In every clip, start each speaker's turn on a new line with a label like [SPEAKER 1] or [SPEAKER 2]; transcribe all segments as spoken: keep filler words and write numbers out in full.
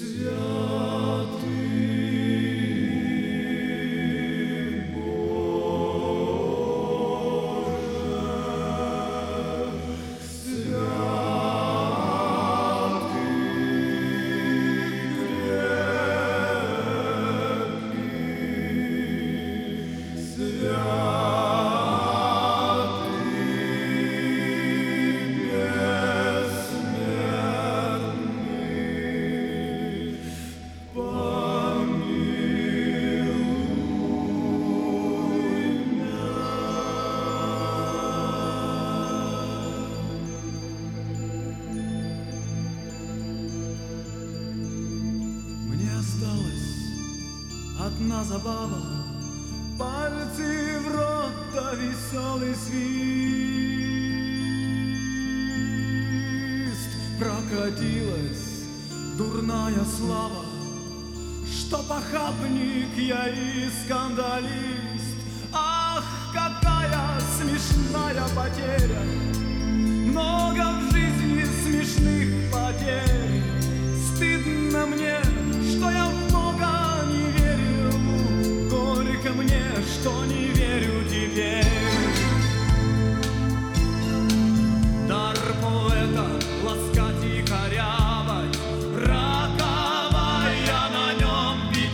[SPEAKER 1] Одна забава, пальцы в рот, да веселый свист. Прокатилась дурная слава, что похабник я и скандалист. Ах, какая смешная потеря, много в жизни смешных потерь. Стыдно мне, что я в Бога не верил, горько мне, что не верю теперь. Дар поэта ласкать и корябать, раковая на нем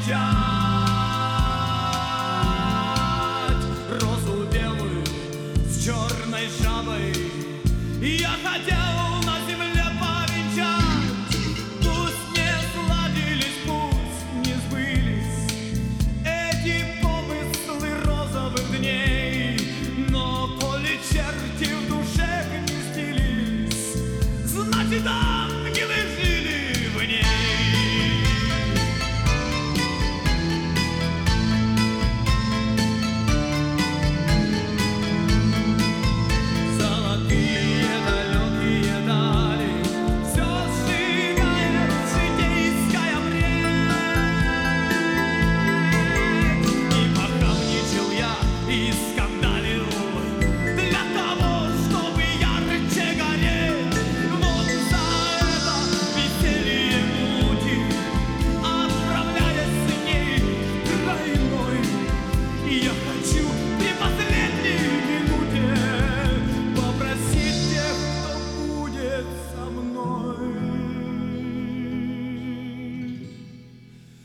[SPEAKER 1] печать. Розу белую с черной жабой я хотел на земле повенчать. Пусть не сладились, пусть не сбылись эти помыслы розовых дней, но коли черти в душе гнездились, значит ангелы жили в ней. Золотые далекие дали все сжигает житейская бред. И похабничал я, и скандалил для того, чтобы ярче гореть. Вот за это веселье мути, отправляясь с ней в край иной, я хочу при последней минуте попросить тех, кто будет со мной,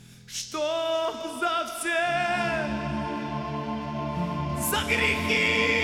[SPEAKER 1] чтоб за все, за грехи